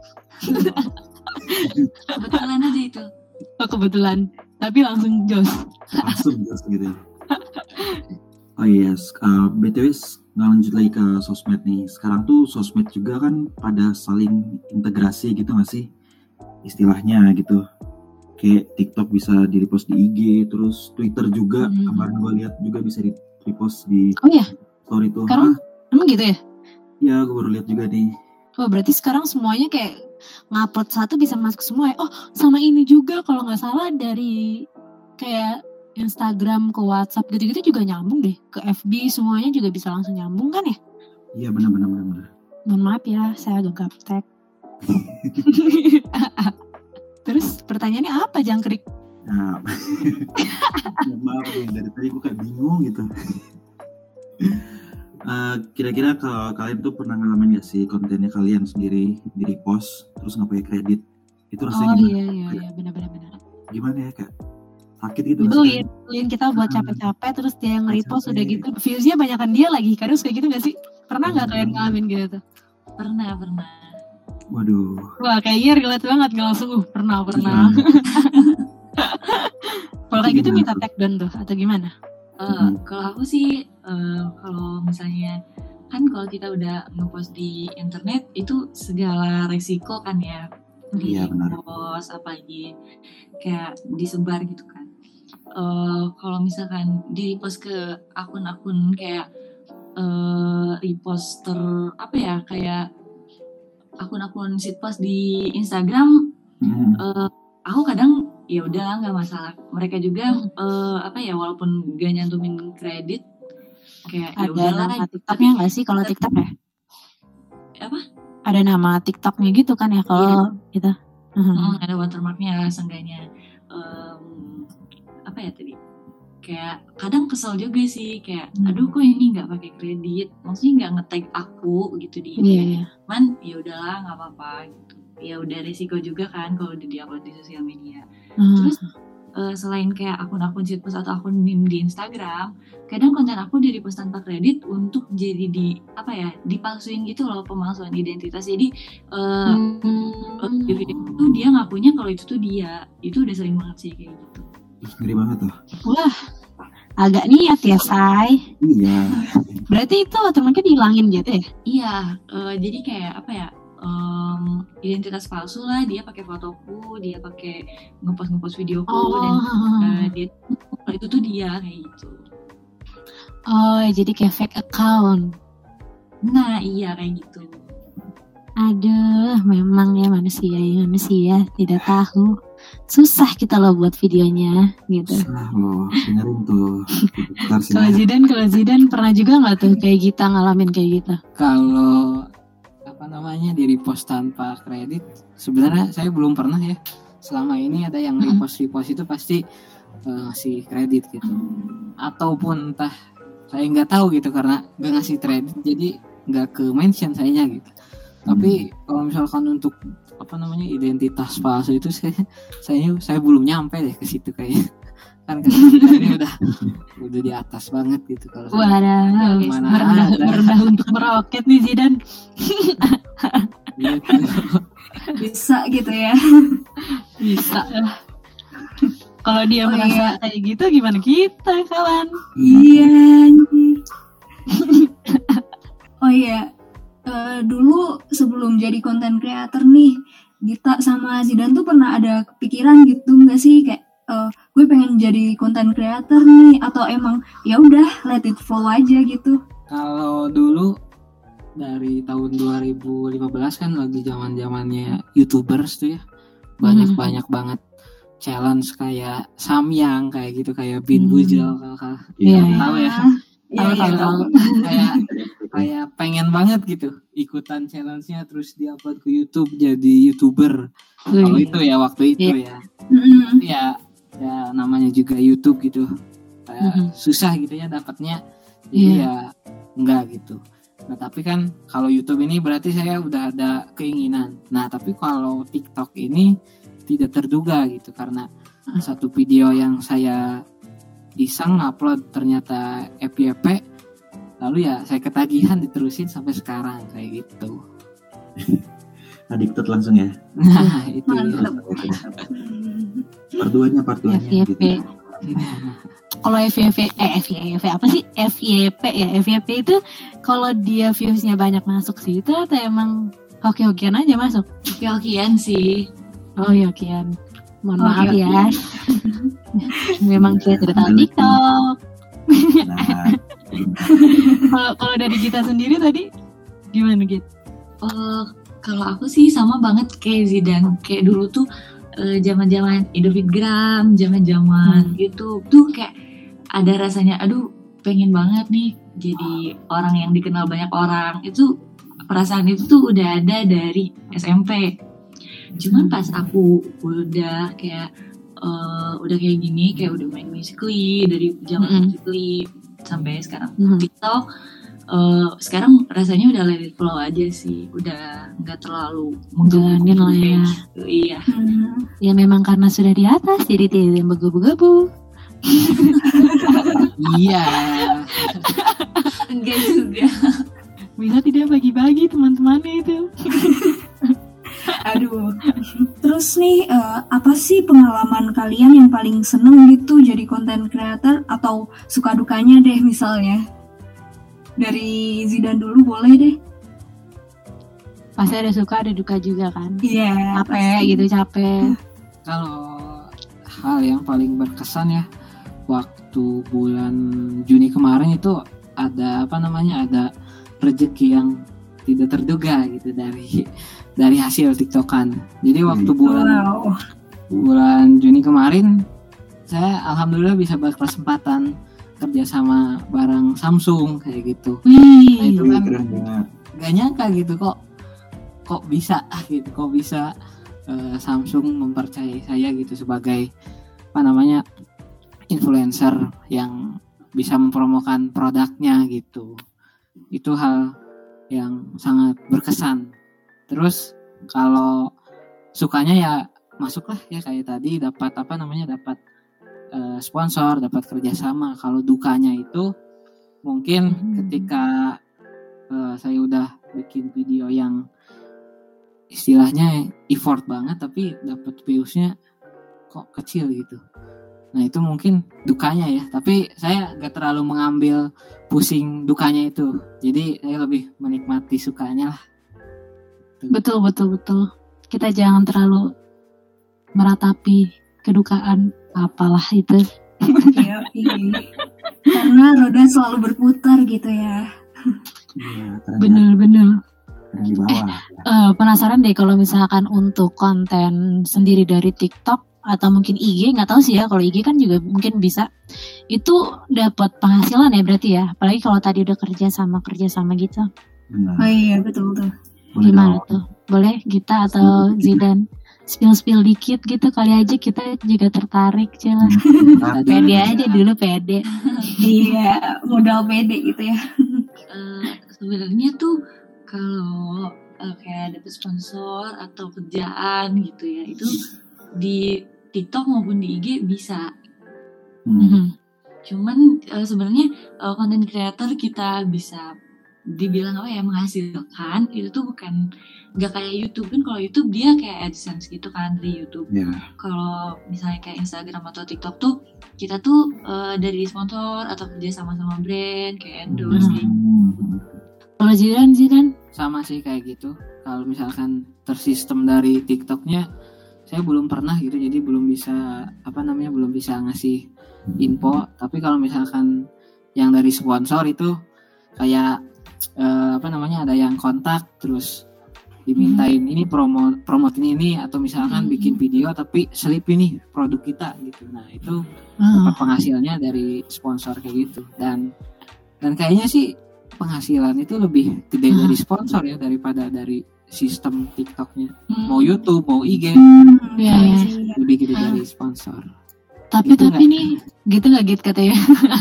Kebetulan aja itu. Oh kebetulan, tapi langsung jos. Langsung just gitu. Oh yes, uh, B T W nggak lanjut lagi ke sosmed nih. Sekarang tuh sosmed juga kan pada saling integrasi gitu nggak sih? Istilahnya gitu. Kayak TikTok bisa di-repost di I G, terus Twitter juga Hmm. kemarin gue lihat juga bisa di-repost di Oh iya, story tuh. Sekarang? Ah, emang gitu ya? ya gue baru lihat juga nih. Oh berarti sekarang semuanya kayak ngupload satu bisa masuk semua ya? Oh sama ini juga kalau nggak salah dari kayak Instagram ke WhatsApp gitu-gitu juga nyambung deh. Ke F B semuanya juga bisa langsung nyambung kan ya? Iya benar-benar benar. Mohon maaf ya, saya agak gaptek. Terus pertanyaannya apa Jangkrik? Nah, maaf nih dari tadi gue kayak bingung gitu. Eh, kira-kira kalau kalian tuh pernah ngalamin gak sih kontennya kalian sendiri di repost terus nggak pakai kredit? Itu rasanya Oh gimana? iya iya iya benar-benar benar. Gimana ya kak? Sakit gitu Itu rasanya. link kita buat Hmm. capek-capek terus dia yang repost Capek. udah gitu viewsnya banyakan dia lagi. Kadang kayak gitu gak sih? Pernah nggak Hmm. kalian ngalamin gitu tuh? Pernah, pernah. Waduh. Wah kayaknya relate banget nggak langsung uh, pernah pernah. Kalau kayak gitu minta take down tuh atau gimana? Eh, Hmm. Kalau aku sih, eh, kalau misalnya kan kalau kita udah ngepost di internet itu segala resiko kan ya, di Iya, benar. post apalagi kayak disebar gitu kan. Eh, kalau misalkan di repost ke akun-akun kayak eh, reposter apa ya kayak akun-akun shitpost di Instagram, Hmm. eh, aku kadang ya udahlah nggak masalah. Mereka juga eh, apa ya walaupun gak nyantumin kredit kayak ya Ada udahlah. nama TikToknya nggak sih kalau TikTok ya? Apa? Ada nama TikToknya gitu kan ya kalau gitu. Mhm. Hmm, ada watermarknya seenggaknya. Em, apa ya tadi? Kayak kadang kesel juga sih kayak Hmm. aduh kok ini nggak pakai kredit, maksudnya nggak nge-tag aku gitu di Iya iya. cuman ya udahlah nggak apa-apa gitu. Ya udah resiko juga kan kalau udah di-upload di sosial media. Mhm. Terus eh, selain kayak akun-akun shitpost atau akun meme di Instagram, kadang konten aku di repost tanpa kredit untuk jadi di apa ya dipalsuin gitu loh, pemalsuan identitas. Jadi eh, eh, di video itu dia ngakunya kalau itu tuh dia. Itu udah sering banget sih kayak gitu. Ih, ngeri banget tuh. Wah, agak niat ya, Say. Iya. Berarti itu watermarknya dihilangin gitu ya? Iya, eh, jadi kayak apa ya? em, identitas palsu lah, dia pakai fotoku, dia pakai ngepost ngepost videoku dan Oh. eh, dia kalau itu tuh dia kayak gitu. Oh, jadi kayak fake account. Nah iya kayak gitu. Aduh, memang ya manusia ya manusia tidak tahu. Susah kita loh buat videonya gitu. Nah lo dengerin tuh. Bentar sih. Kalau Zidan, kalau Zidan pernah juga nggak tuh kayak kita ngalamin kayak gitu? Kalau apa namanya di repost tanpa kredit, sebenarnya saya belum pernah ya. Selama ini ada yang repost repost itu pasti uh, ngasih kredit gitu, ataupun entah saya nggak tahu gitu karena nggak ngasih kredit jadi nggak ke mention sayanya gitu. Tapi kalau misalkan untuk apa namanya identitas palsu itu saya saya saya belum nyampe deh ke situ kayaknya. Kan ini udah udah di atas banget gitu kalau saya. Waduh, Mana merendah, ada. merendah untuk meroket nih Zidan. Gitu. Bisa gitu ya. Bisa. Kalau dia Oh, merasa iya. kayak gitu, gimana kita kawan? Iya. anjir. Oh iya. Eh, dulu sebelum jadi konten creator nih, Gita sama Zidan tuh pernah ada kepikiran gitu nggak sih kayak eh, gue pengen jadi konten creator nih, atau emang ya udah let it flow aja gitu? Kalau dulu dari tahun dua ribu lima belas kan lagi zaman-zamannya YouTubers tuh ya. Banyak-banyak banget challenge kayak Samyang kayak gitu, kayak Bin Hmm. Bujel kalau Iya. tahu ya. Iya, Tahu iya, tahu tahu. kayak kayak pengen banget gitu ikutan challenge-nya terus diupload ke YouTube jadi YouTuber. Kalau Wih. itu ya waktu itu ya. Mm-mm. Ya ya namanya juga YouTube gitu. Kayak Mhm. susah gitu ya dapatnya. Jadi Iya. ya enggak gitu. Nah tapi kan kalau YouTube ini berarti saya udah ada keinginan. Nah tapi kalau TikTok ini tidak terduga gitu karena satu video yang saya iseng upload ternyata F Y P, lalu ya saya ketagihan diterusin sampai sekarang kayak gitu. Addicted langsung ya. Nah itu ya. Mantap. Part duanya, part duanya. F Y P. gitu. Kalau F Y P, eh F Y P apa sih? F Y P ya. F Y P itu kalau dia viewsnya banyak masuk sih itu atau emang hoki-hokian aja masuk? Hoki-hokian sih. Oh ya hokian. Mohon Oh, maaf hoki-hokian. ya. Memang kita tidak tahu TikTok. Nah, Kalau kalau dari kita sendiri tadi gimana gitu? Eh, kalau aku sih sama banget kayak Zidan. Kayak dulu tuh eh, zaman-zaman Idofitgram, zaman-zaman gitu tuh kayak ada rasanya aduh pengen banget nih jadi orang yang dikenal banyak orang. Itu perasaan itu tuh udah ada dari S M P. Cuman pas aku udah kayak eh, udah kayak gini, kayak udah main Musical.ly dari zaman Mm-mm. Musical.ly sampai sekarang Mhm. TikTok, eh, sekarang rasanya udah let it flow aja sih, udah nggak terlalu Jalanin lah ya. gitu. Iya. Hmm. Ya memang karena sudah di atas jadi tidak ada yang begabu-gabu. Iya. Enggak juga. Bisa tidak bagi-bagi teman-temannya itu. Aduh. Terus nih, eh, apa sih pengalaman kalian yang paling seneng gitu jadi konten creator, atau suka dukanya deh misalnya? Dari Zidan dulu boleh deh. Pasti ada suka ada duka juga kan. Iya. Capek gitu capek. Kalau hal yang paling berkesan ya waktu bulan Juni kemarin itu ada apa namanya ada rezeki yang tidak terduga gitu dari dari hasil TikTokan. Jadi waktu bulan Wow. bulan Juni kemarin saya alhamdulillah bisa berkesempatan kerja sama bareng Samsung kayak gitu. Nah, itu Wih. kan keren banget. gak nyangka gitu kok kok bisa gitu kok bisa eh, Samsung mempercayai saya gitu sebagai apa namanya influencer yang bisa mempromokan produknya gitu. Itu hal yang sangat berkesan. Terus kalau sukanya ya masuklah ya kayak tadi dapat apa namanya dapat eh, sponsor, dapat kerjasama. Kalau dukanya itu mungkin Hmm. ketika eh, saya udah bikin video yang istilahnya effort banget tapi dapat viewsnya kok kecil gitu. Nah itu mungkin dukanya ya. Tapi saya gak terlalu mengambil pusing dukanya itu. Jadi saya lebih menikmati sukanya lah. Betul betul betul. Kita jangan terlalu meratapi kedukaan apalah itu. Oke, oke. Karena roda selalu berputar gitu ya. Iya, keren ya. Bener-bener. Keren di bawah. Eh, penasaran deh kalau misalkan untuk konten sendiri dari TikTok atau mungkin I G, nggak tahu sih ya, kalau I G kan juga mungkin bisa itu dapat penghasilan ya berarti ya, apalagi kalau tadi udah kerja sama kerja sama gitu. Benar. Oh iya betul tuh. Boleh Gimana dong. tuh? Boleh Gita atau Zidan spill-spill dikit gitu, kali aja kita juga tertarik cila. Nah, Pede aja dulu, pede. Iya, modal pede gitu ya. Eh, sebenarnya tuh kalau eh, kayak dapet sponsor atau kerjaan gitu ya, itu di TikTok maupun di I G bisa. hmm. Mhm. Cuman eh, sebenarnya eh, konten creator kita bisa dibilang apa ya, menghasilkan itu tuh bukan nggak kayak YouTube kan. Kalau YouTube dia kayak AdSense gitu kan dari YouTube. Ya. Kalau misalnya kayak Instagram atau TikTok tuh kita tuh eh, dari sponsor atau kerja sama sama brand kayak endorse kayak Hmm. Kalau Zidan, Zidan? Sama sih kayak gitu. Kalau misalkan tersistem dari TikToknya, saya belum pernah gitu, jadi belum bisa apa namanya belum bisa ngasih info. Tapi kalau misalkan yang dari sponsor itu kayak eh, apa namanya ada yang kontak terus dimintain ini promo promotin ini, atau misalkan Hmm. bikin video tapi selip ini produk kita gitu. Nah itu Oh. dapat penghasilnya dari sponsor kayak gitu. Dan dan kayaknya sih penghasilan itu lebih gede dari sponsor ya daripada dari sistem TikToknya. Hmm. Mau YouTube, mau I G, Hmm, Iya, iya iya. sih. lebih gede dari sponsor. Tapi Gitu tapi nggak? nih gitu nggak gitu katanya?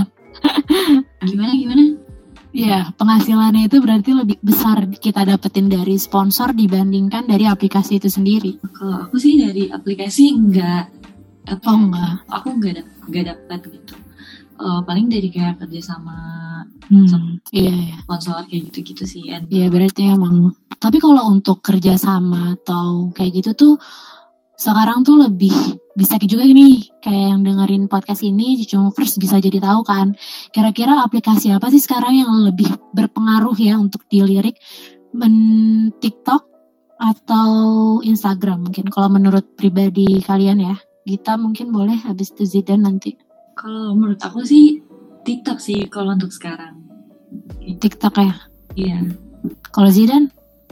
gimana gimana? Iya, penghasilannya itu berarti lebih besar kita dapetin dari sponsor dibandingkan dari aplikasi itu sendiri. Kalau aku sih dari aplikasi enggak apa Oh enggak. aku enggak dap- enggak dapat gitu. Eh, paling dari kayak kerja sama Hmm, iya, iya. sponsor kayak gitu-gitu sih. And Iya berarti emang. Tapi kalau untuk kerja sama atau kayak gitu tuh sekarang tuh lebih bisa juga nih kayak yang dengerin podcast ini cuma first bisa jadi tahu kan kira-kira aplikasi apa sih sekarang yang lebih berpengaruh ya untuk dilirik, men TikTok atau Instagram mungkin kalau menurut pribadi kalian ya. Gita mungkin boleh, habis itu Zidan nanti. kalau menurut aku sih TikTok sih kalau untuk sekarang. TikTok ya. Iya. Kalau Zidan?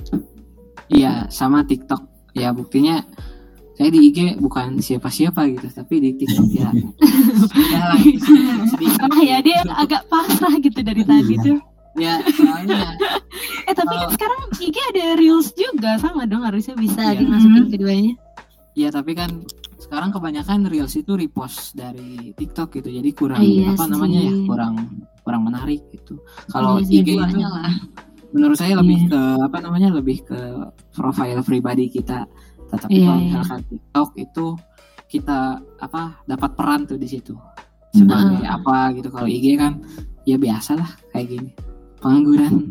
Iya, sama TikTok. Ya buktinya saya di I G bukan siapa-siapa gitu, tapi di TikTok ya. Ya lah, sedikit. Ah ya dia agak pasrah gitu dari tadi tuh. Ya soalnya Eh tapi kan Kalau- sekarang I G ada Reels juga, sama dong harusnya bisa Iya. dimasukin keduanya. ya tapi kan sekarang kebanyakan reels itu repost dari TikTok gitu, jadi kurang Ah, iya apa sih. namanya ya kurang kurang menarik gitu. Kalau Iya sih, I G itu Duanya lah. menurut saya lebih Iya. ke apa namanya lebih ke profile pribadi kita. Tetapi Iya, kalau iya. misalkan TikTok itu kita apa dapat peran tuh di situ sebagai Heeh. apa gitu. Kalau I G kan ya biasa lah kayak gini, pengangguran.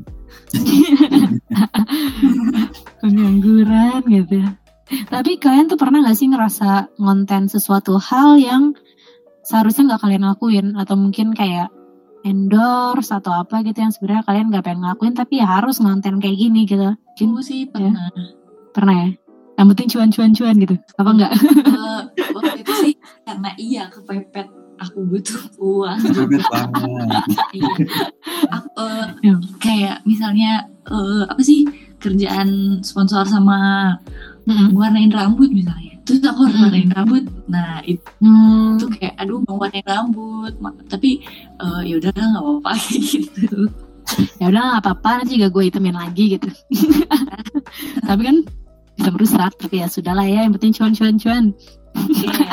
Pengangguran gitu ya. Tapi kalian tuh pernah gak sih ngerasa ngonten sesuatu hal yang seharusnya gak kalian lakuin, atau mungkin kayak endorse atau apa gitu yang sebenarnya kalian gak pengen ngelakuin tapi ya harus ngonten kayak gini gitu. Mungkin Aku sih pernah. pernah ya. Yang penting cuan-cuan-cuan gitu. Apa enggak? Eh, waktu itu sih karena iya kepepet, aku butuh uang. Kepepet banget. Iya. Aku, eh, Ya. kayak misalnya eh, apa sih kerjaan sponsor sama Mm-mm. warnain rambut misalnya. Terus aku harus Mm. warnain rambut. Nah itu Hmm. kayak aduh mau warnain rambut, Ma- tapi eh, ya udah nggak apa-apa kayak gitu. Ya udah nggak apa-apa, nanti juga gue hitemin lagi gitu. Tapi kan bisa merusak, tapi ya sudahlah ya, yang penting cuan-cuan-cuan. Iya.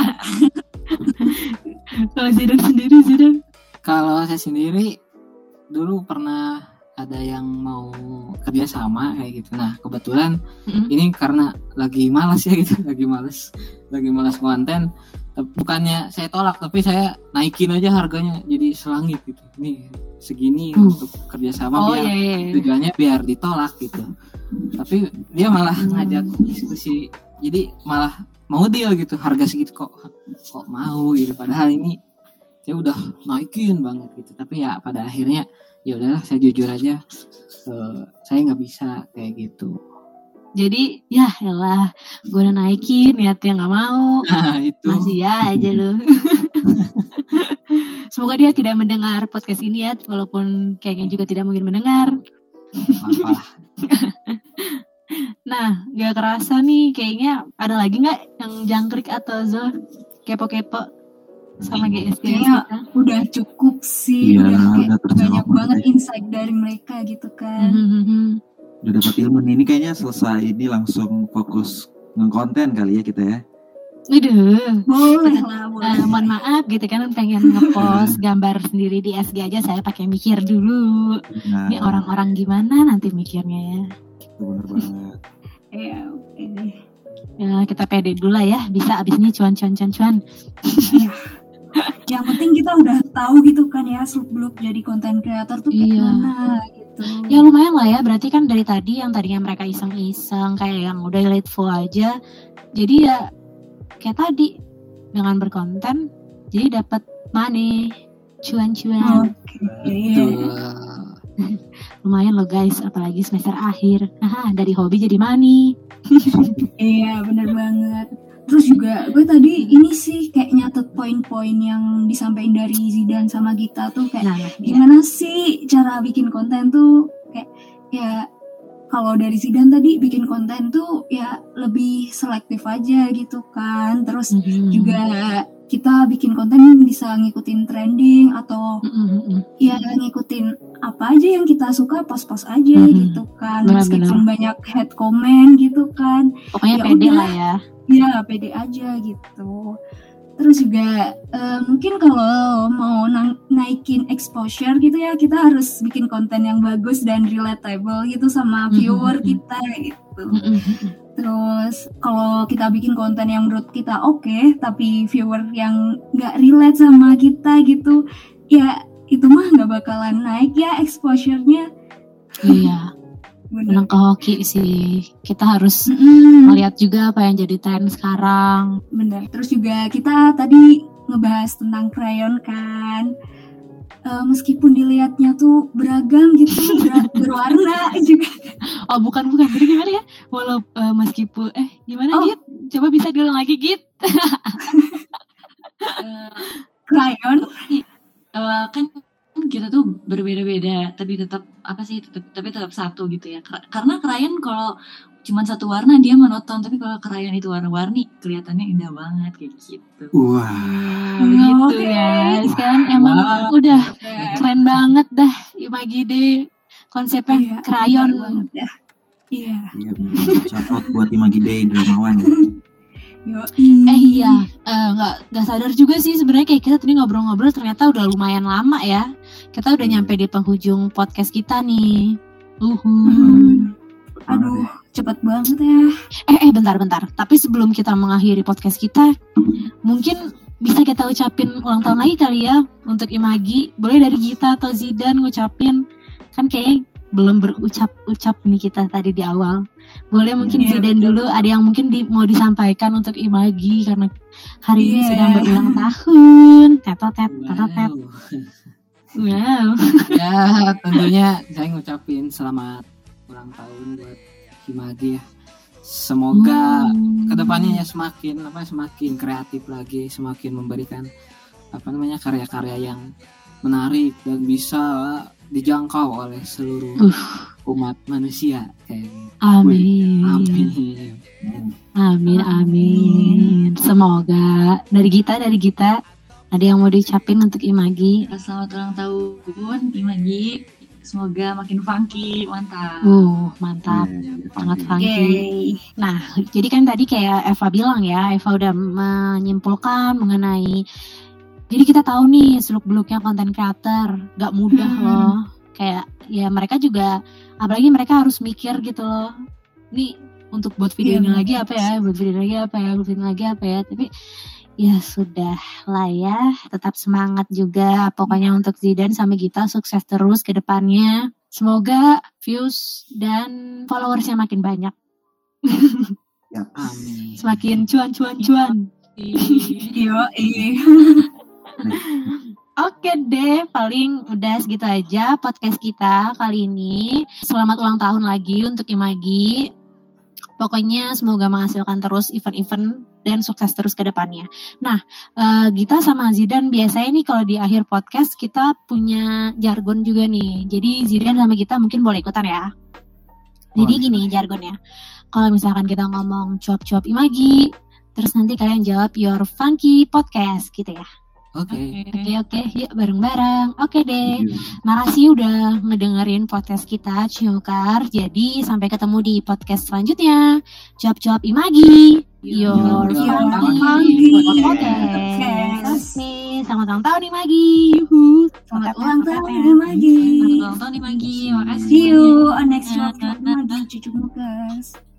Kalau Zidan sendiri, Zidan? Kalau saya sendiri dulu pernah ada yang mau kerja sama kayak gitu. Nah kebetulan Mm-mm. ini karena lagi malas ya gitu, lagi malas, lagi malas konten. Tep- Bukannya saya tolak, tapi saya naikin aja harganya jadi selangit gitu. Nih segini Hmm. untuk kerja sama Oh biar iya iya. tujuannya biar ditolak gitu. Tapi dia malah Hmm. ngajak diskusi, jadi malah mau deal gitu, harga segitu kok kok mau gitu. Padahal ini saya udah naikin banget gitu. Tapi ya pada akhirnya ya udahlah, saya jujur aja, eh, saya nggak bisa kayak gitu. Jadi ya elah, gue udah naikin, niatnya nggak mau. Nah itu Masih ya aja lu. Semoga dia tidak mendengar podcast ini ya, walaupun kayaknya juga tidak mungkin mendengar. Apa? Nah, gak kerasa nih, kayaknya ada lagi nggak yang jangkrik atau zo kepo-kepo sama G S G Kayaknya kita? udah cukup sih, Iya, udah kayak udah terjawab banyak banget banget ya. insight dari mereka gitu kan. Mhm. Udah dapat ilmu nih. Ini kayaknya selesai ini langsung fokus ngekonten kali ya kita ya. Aduh. Boleh lah, boleh. Eh, mohon maaf gitu kan, pengen ngepost gambar sendiri di S G aja saya pakai mikir dulu. Nah, Ini orang-orang gimana nanti mikirnya ya. itu bener banget. Ya, oke deh. Ya kita pede dulu lah ya, bisa abis ini cuan-cuan cuan-cuan. Yang penting kita udah tahu gitu kan ya, seluk-beluk jadi konten kreator tuh kayak Iya. gimana gitu. Ya lumayan lah ya, berarti kan dari tadi yang tadinya mereka iseng-iseng kayak yang udah letfo aja. Jadi ya kayak tadi dengan berkonten jadi dapat money, cuan-cuan. Oke. Tuh. Lumayan loh guys, apalagi semester akhir. Aha, dari hobi jadi money. Iya, bener banget. Terus juga gue tadi ini sih kayak nyatet poin-poin yang disampaikan dari Zidan sama Gita tuh kayak Nah, ya. gimana sih cara bikin konten tuh kayak ya kalau dari Zidan tadi bikin konten tuh ya lebih selektif aja gitu kan. Terus Mhm. juga kita bikin konten bisa ngikutin trending atau Mhm, mhm. ya ngikutin apa aja yang kita suka, post-post aja Mhm. gitu kan. Benar-benar. Meskipun banyak hate comment gitu kan. Pokoknya Ya pede udah. lah ya. Ya pede aja gitu. Terus juga eh, mungkin kalau mau na- naikin exposure gitu ya, kita harus bikin konten yang bagus dan relatable gitu sama viewer Mhm. kita gitu. Mhm, mhm. Terus kalau kita bikin konten yang menurut kita oke, tapi viewer yang nggak relate sama kita gitu, ya itu mah nggak bakalan naik ya exposure-nya. Iya, Bener. menang ke hoki sih. Kita harus Mm-mm. melihat juga apa yang jadi tren sekarang. Bener. Terus juga kita tadi ngebahas tentang krayon kan. Eh, meskipun dilihatnya tuh beragam gitu, ber- berwarna juga. Oh bukan bukan, jadi gimana ya? Walau eh, meskipun eh gimana Oh. Git? Coba bisa diulang lagi Git? Eh, Krayon. eh, kan kita tuh berbeda-beda tapi tetap apa sih tetap, tapi tetap satu gitu ya. Kar- karena krayon kalau cuman satu warna dia monoton, tapi kalau krayon itu warna-warni kelihatannya indah banget kayak gitu. Wah, Nah, begitu Oke. guys kan emang Wah. udah keren banget dah Imagide konsepnya Iya, krayon. bener banget ya. Iya. iya bener. Shout out buat Imagide Indramawan. Yo. Eh iya, eh, nggak nggak sadar juga sih sebenarnya kayak kita tadi ngobrol-ngobrol ternyata udah lumayan lama ya. Kita udah nyampe di penghujung podcast kita nih. Uhu. Hmm. Aduh, cepet banget ya. Eh eh bentar-bentar. Tapi sebelum kita mengakhiri podcast kita, mungkin bisa kita ucapin ulang tahun lagi kali ya untuk Imagi. Boleh dari Gita atau Zidan ngucapin. Kan kayaknya belum berucap-ucap nih kita tadi di awal. Boleh mungkin Iya, Zidan betul. dulu, ada yang mungkin di, mau disampaikan untuk Imagi karena hari ini Iya. sedang berulang tahun. Tetot-tet, tetot-tet. Wow. Wow. Ya tentunya saya ngucapin selamat ulang tahun buat Himagi ya. Semoga Hmm. kedepannya ya semakin apa semakin kreatif lagi, semakin memberikan apa namanya karya-karya yang menarik dan bisa dijangkau oleh seluruh Uh. umat manusia kayak gitu. Amin. Amin. Amin, amin. Semoga dari Gita, dari Gita ada yang mau diucapin untuk Imagi. Selamat ulang tahun Imagi, semoga makin funky, mantap. Uh, mantap. Iya, Sangat iya. funky. Yeay. Nah, jadi kan tadi kayak Eva bilang ya, Eva udah menyimpulkan mengenai. Jadi kita tahu nih seluk-beluknya konten creator, gak mudah Hmm. loh. Kayak ya mereka juga, apalagi mereka harus mikir gitu loh. Nih untuk buat video Iya, ini bener. lagi apa ya, buat video lagi apa ya, buat video lagi apa ya. Tapi ya sudah lah ya, tetap semangat juga. Pokoknya untuk Zidan sama Gita sukses terus ke depannya. Semoga views dan followersnya makin banyak. Ya. Amin. Semakin cuan-cuan-cuan. Yo, iya. Oke deh, paling udah segitu aja podcast kita kali ini. Selamat ulang tahun lagi untuk Imagi. Pokoknya semoga menghasilkan terus event-event dan sukses terus ke depannya. Nah, uh, Gita sama Zidan biasanya nih kalau di akhir podcast kita punya jargon juga nih. Jadi Zidan sama Gita mungkin boleh ikutan ya. Jadi gini jargonnya. Kalau misalkan kita ngomong cuap-cuap Imagi, terus nanti kalian jawab your funky podcast gitu ya. Oke. Oke oke, yuk bareng-bareng. Oke deh. Makasih udah ngedengerin podcast kita Ciokar. Jadi sampai ketemu di podcast selanjutnya. Cuap-cuap Imagi. Your Your funky funky podcast. podcast. Oke, selamat ulang tahun Imagi. Yuhu. Selamat Semoga ulang sehat tahun ya. Imagi. Selamat ulang tahun nih Magi, makasih. See you on next chapter Imagi Cucu Mukas.